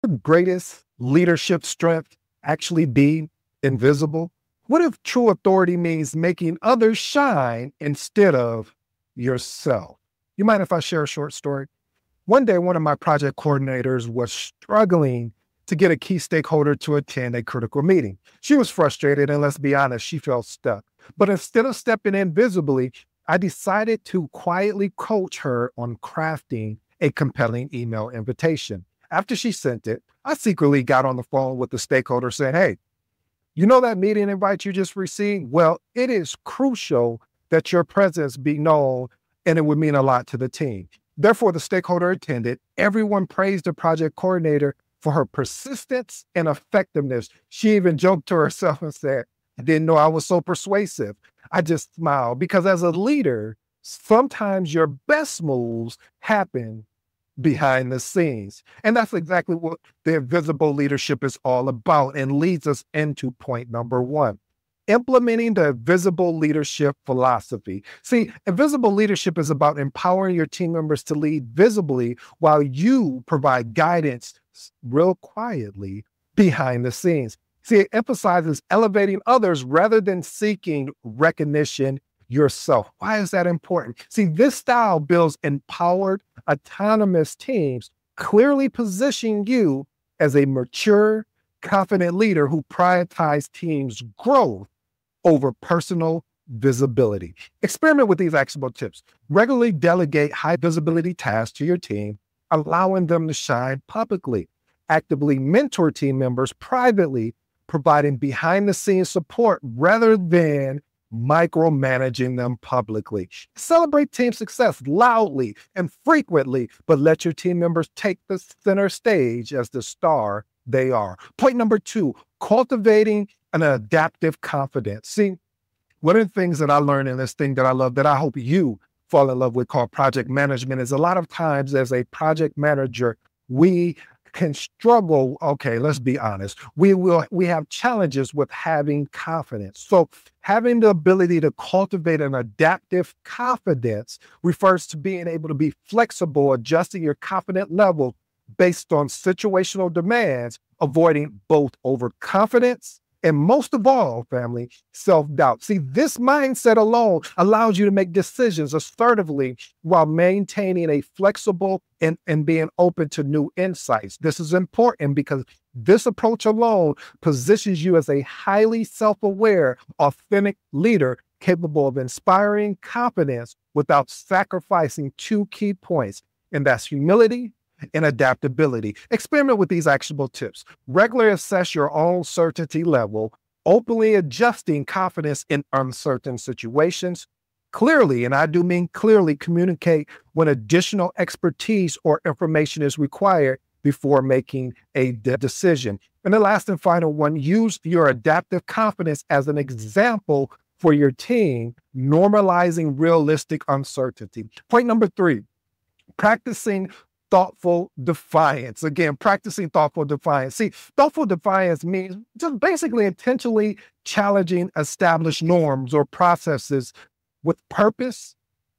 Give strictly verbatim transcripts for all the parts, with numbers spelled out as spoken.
The greatest leadership strength actually be invisible? What if true authority means making others shine instead of yourself? You mind if I share a short story? One day, one of my project coordinators was struggling to get a key stakeholder to attend a critical meeting. She was frustrated, and let's be honest, she felt stuck. But instead of stepping in visibly, I decided to quietly coach her on crafting a compelling email invitation. After she sent it, I secretly got on the phone with the stakeholder saying, "Hey, you know that meeting invite you just received? Well, it is crucial that your presence be known, and it would mean a lot to the team." Therefore, the stakeholder attended. Everyone praised the project coordinator for her persistence and effectiveness. She even joked to herself and said, "I didn't know I was so persuasive." I just smiled because as a leader, sometimes your best moves happen behind the scenes. And that's exactly what the invisible leadership is all about, and leads us into point number one. Implementing the visible leadership philosophy. See, invisible leadership is about empowering your team members to lead visibly while you provide guidance real quietly behind the scenes. See, it emphasizes elevating others rather than seeking recognition yourself. Why is that important? See, this style builds empowered, autonomous teams, clearly positioning you as a mature, confident leader who prioritizes teams' growth over personal visibility. Experiment with these actionable tips. Regularly delegate high visibility tasks to your team, allowing them to shine publicly. Actively mentor team members privately, providing behind the scenes support rather than micromanaging them publicly. Celebrate team success loudly and frequently, but let your team members take the center stage as the star they are. Point number two, cultivating an adaptive confidence. See, one of the things that I learned in this thing that I love, that I hope you fall in love with, called project management, is a lot of times as a project manager, we can struggle. Okay, let's be honest. We will, we have challenges with having confidence. So having the ability to cultivate an adaptive confidence refers to being able to be flexible, adjusting your confidence level based on situational demands, avoiding both overconfidence and, most of all, family, self-doubt. See, this mindset alone allows you to make decisions assertively while maintaining a flexible and, and being open to new insights. This is important because this approach alone positions you as a highly self-aware, authentic leader capable of inspiring confidence without sacrificing two key points, and that's humility and adaptability. Experiment with these actionable tips. Regularly assess your own certainty level, openly adjusting confidence in uncertain situations. Clearly, and I do mean clearly, communicate when additional expertise or information is required before making a de- decision. And the last and final one, use your adaptive confidence as an example for your team, normalizing realistic uncertainty. Point number three, practicing thoughtful defiance. Again, practicing thoughtful defiance. See, thoughtful defiance means just basically intentionally challenging established norms or processes with purpose,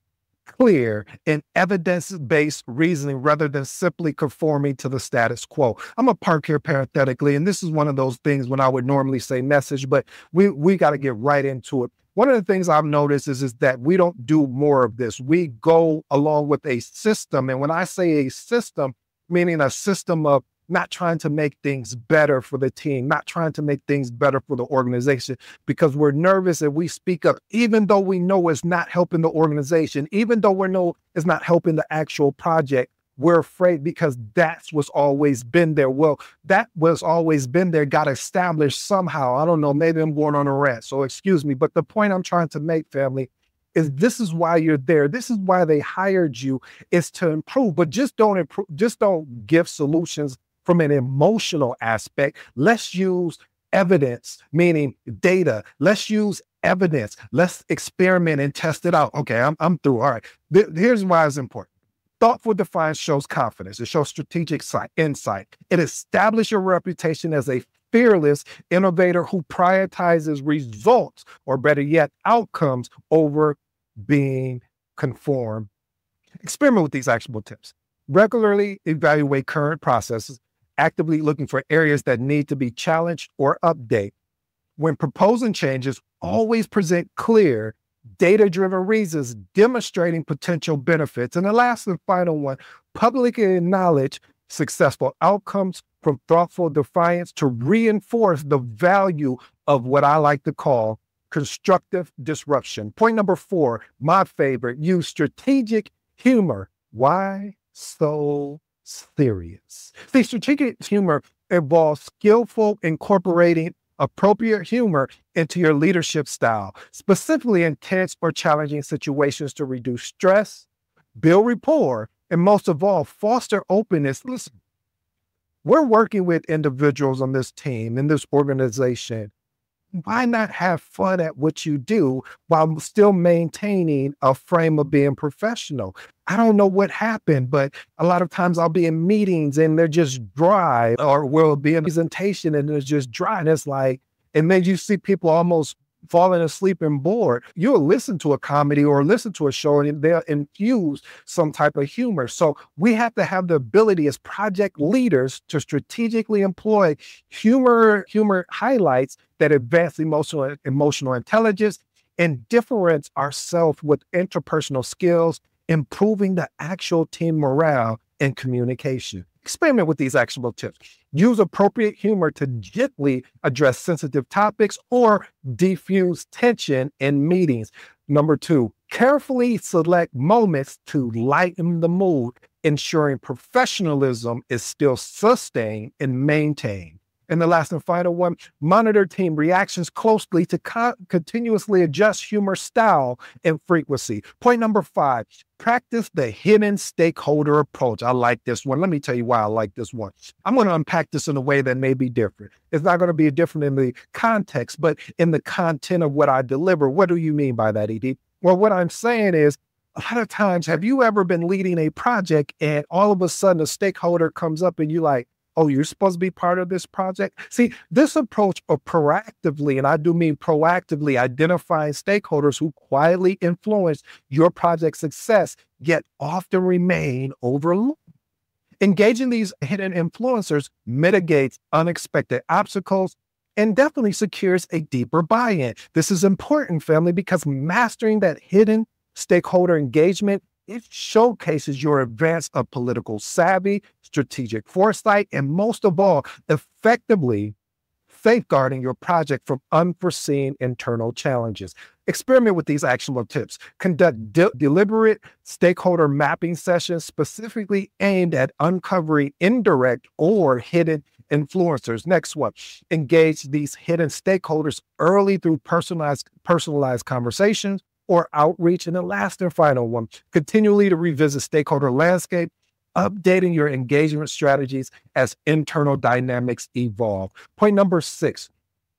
clear, and evidence-based reasoning rather than simply conforming to the status quo. I'm gonna park here parenthetically, and this is one of those things when I would normally say message, but we, we got to get right into it. One of the things I've noticed is, is that we don't do more of this. We go along with a system. And when I say a system, meaning a system of not trying to make things better for the team, not trying to make things better for the organization, because we're nervous and we speak up, even though we know it's not helping the organization, even though we know it's not helping the actual project. We're afraid because that's what's always been there. Well, that was always been there, got established somehow. I don't know, maybe I'm going on a rant, so excuse me. But the point I'm trying to make, family, is this is why you're there. This is why they hired you, is to improve. But just don't improve, just don't give solutions from an emotional aspect. Let's use evidence, meaning data. Let's use evidence. Let's experiment and test it out. Okay, I'm, I'm through. All right. Th- here's why it's important. Thoughtful defiance shows confidence. It shows strategic insight. It establishes your reputation as a fearless innovator who prioritizes results, or better yet, outcomes over being conformed. Experiment with these actionable tips. Regularly evaluate current processes. actively looking for areas that need to be challenged or updated. When proposing changes, always present clear, data-driven reasons demonstrating potential benefits. And the last and final one, publicly acknowledge successful outcomes from thoughtful defiance to reinforce the value of what I like to call constructive disruption. Point number four, my favorite, use strategic humor. Why so serious? See, strategic humor involves skillful incorporating appropriate humor into your leadership style, specifically in tense or challenging situations to reduce stress, build rapport, and most of all, foster openness. Listen, we're working with individuals on this team, in this organization. Why not have fun at what you do while still maintaining a frame of being professional? I don't know what happened, but a lot of times I'll be in meetings and they're just dry, or we'll be in a presentation and it's just dry. And it's like, it makes you see people almost falling asleep and bored. You'll listen to a comedy or listen to a show and they'll infuse some type of humor. So we have to have the ability as project leaders to strategically employ humor, humor highlights that advance emotional, emotional intelligence and differentiate ourselves with interpersonal skills, improving the actual team morale and communication. Experiment with these actionable tips. Use appropriate humor to gently address sensitive topics or diffuse tension in meetings. Number two, carefully select moments to lighten the mood, ensuring professionalism is still sustained and maintained. And the last and final one, monitor team reactions closely to co- continuously adjust humor style and frequency. Point number five, practice the hidden stakeholder approach. I like this one. Let me tell you why I like this one. I'm going to unpack this in a way that may be different. It's not going to be different in the context, but in the content of what I deliver. What do you mean by that, E D? Well, what I'm saying is, a lot of times, have you ever been leading a project and all of a sudden a stakeholder comes up and you're like, oh, you're supposed to be part of this project? See, this approach of proactively, and I do mean proactively, identifying stakeholders who quietly influence your project's success, yet often remain overlooked. Engaging these hidden influencers mitigates unexpected obstacles and definitely secures a deeper buy-in. This is important, family, because mastering that hidden stakeholder engagement, it showcases your advance of political savvy, strategic foresight, and most of all, effectively safeguarding your project from unforeseen internal challenges. Experiment with these actionable tips. Conduct de- deliberate stakeholder mapping sessions specifically aimed at uncovering indirect or hidden influencers. Next one, engage these hidden stakeholders early through personalized, personalized conversations or outreach. And the last and final one, continually to revisit stakeholder landscape, updating your engagement strategies as internal dynamics evolve. Point number six,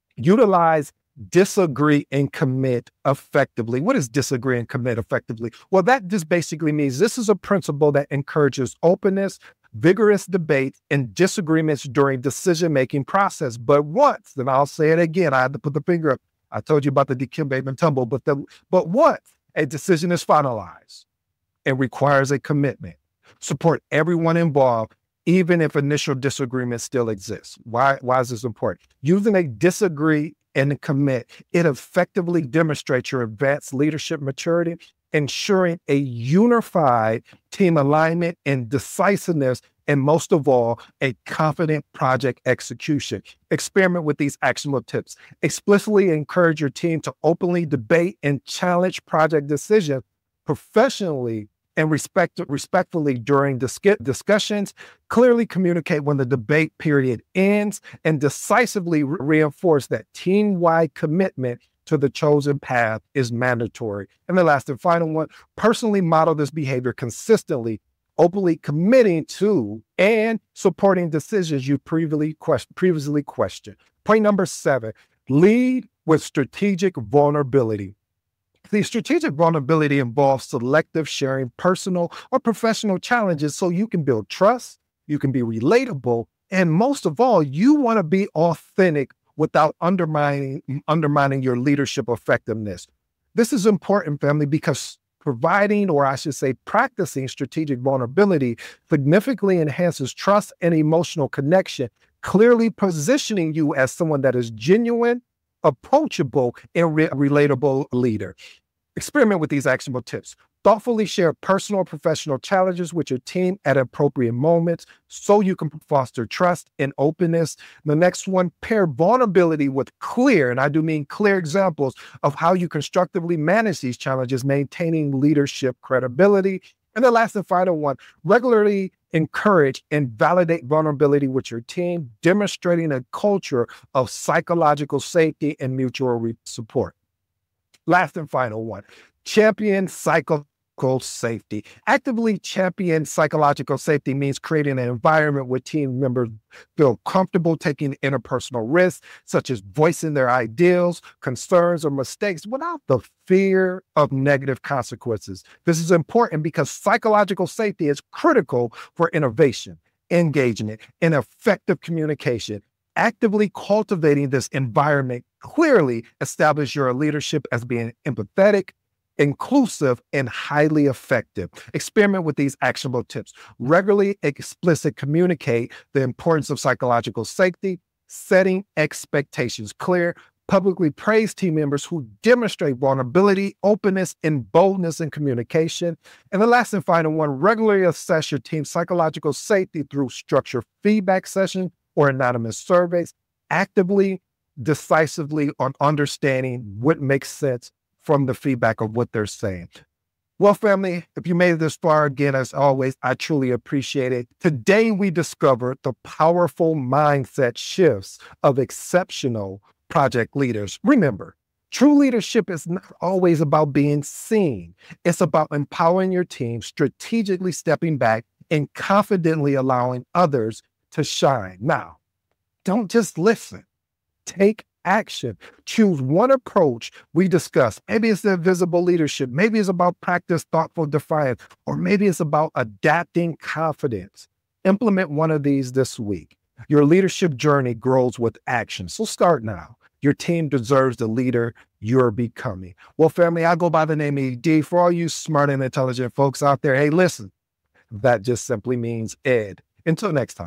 utilize disagree and commit effectively. What is disagree and commit effectively? Well, that just basically means this is a principle that encourages openness, vigorous debate, and disagreements during decision-making process. But once, and I'll say it again, I had to put the finger up. I told you about the Dikembe Mutombo, but the, but once a decision is finalized, it requires a commitment. Support everyone involved, even if initial disagreement still exists. Why, why is this important? Using a disagree and a commit, it effectively demonstrates your advanced leadership maturity, ensuring a unified team alignment and decisiveness, and most of all, a confident project execution. Experiment with these actionable tips. Explicitly encourage your team to openly debate and challenge project decisions professionally and respect, respectfully during dis- discussions. Clearly communicate when the debate period ends and decisively re- reinforce that team-wide commitment to the chosen path is mandatory. And the last and final one, personally model this behavior consistently, openly committing to and supporting decisions you previously, quest- previously questioned. Point number seven, lead with strategic vulnerability. The strategic vulnerability involves selective sharing personal or professional challenges so you can build trust, you can be relatable, and most of all, you want to be authentic without undermining, undermining your leadership effectiveness. This is important, family, because Providing, or I should say practicing strategic vulnerability significantly enhances trust and emotional connection, clearly positioning you as someone that is genuine, approachable, and re- relatable leader. Experiment with these actionable tips. Thoughtfully share personal or professional challenges with your team at appropriate moments so you can foster trust and openness. The next one, pair vulnerability with clear, and I do mean clear examples of how you constructively manage these challenges, maintaining leadership credibility. And the last and final one, regularly encourage and validate vulnerability with your team, demonstrating a culture of psychological safety and mutual re- support. Last and final one, champion psychological safety. Actively champion psychological safety means creating an environment where team members feel comfortable taking interpersonal risks, such as voicing their ideals, concerns, or mistakes without the fear of negative consequences. This is important because psychological safety is critical for innovation, engagement, and effective communication. Actively cultivating this environment clearly establish your leadership as being empathetic, inclusive, and highly effective. Experiment with these actionable tips. Regularly explicit communicate the importance of psychological safety, setting expectations clear, publicly praise team members who demonstrate vulnerability, openness, and boldness in communication. And the last and final one, regularly assess your team's psychological safety through structured feedback sessions or anonymous surveys, actively, decisively on understanding what makes sense from the feedback of what they're saying. Well, family, if you made it this far, again, as always, I truly appreciate it. Today, we discovered the powerful mindset shifts of exceptional project leaders. Remember, true leadership is not always about being seen. It's about empowering your team, strategically stepping back, and confidently allowing others to shine. Now, don't just listen. Take action. Choose one approach we discussed. Maybe it's the invisible leadership. Maybe it's about practice thoughtful defiance, or maybe it's about adapting confidence. Implement one of these this week. Your leadership journey grows with action. So start now. Your team deserves the leader you're becoming. Well, family, I go by the name of E D. For all you smart and intelligent folks out there, hey, listen, that just simply means Ed. Until next time.